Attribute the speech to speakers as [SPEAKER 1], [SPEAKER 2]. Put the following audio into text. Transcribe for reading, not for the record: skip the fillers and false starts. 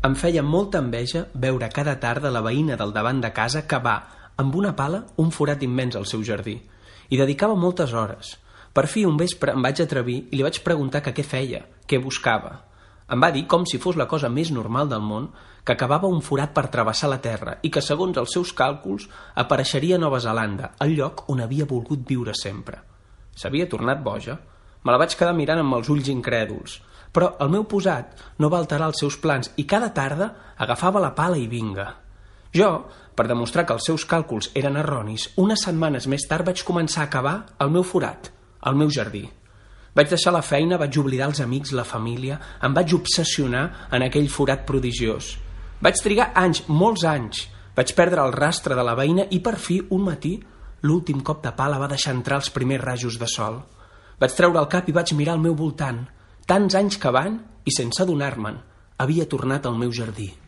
[SPEAKER 1] Em feia molta enveja veure cada tarda la veïna del davant de casa cavar amb una pala un forat immens al seu jardí. Hi dedicava moltes hores. Per fi un vespre em vaig atrevir i li vaig preguntar que què feia, què buscava. Em va dir, com si fos la cosa més normal del món, que cavava un forat per travessar la terra i que, segons els seus càlculs, apareixeria a Nova Zelanda, el lloc on havia volgut viure sempre. S'havia tornat boja. Me la vaig quedar mirant amb els ulls incrèduls. Però el meu posat no va alterar els seus plans i cada tarda agafava la pala i vinga. Jo, per demostrar que els seus càlculs eren erronis, unes setmanes més tard vaig començar a cavar el meu forat, el meu jardí. Vaig deixar la feina, vaig oblidar els amics, la família, em vaig obsessionar en aquell forat prodigiós. Vaig trigar anys, molts anys. Vaig perdre el rastre de la veïna i per fi, un matí, l'últim cop de pala va deixar entrar els primers rajos de sol. Vaig treure el cap i vaig mirar al meu voltant. Tants anys cavant i sense adonar-me'n, havia tornat al meu jardí.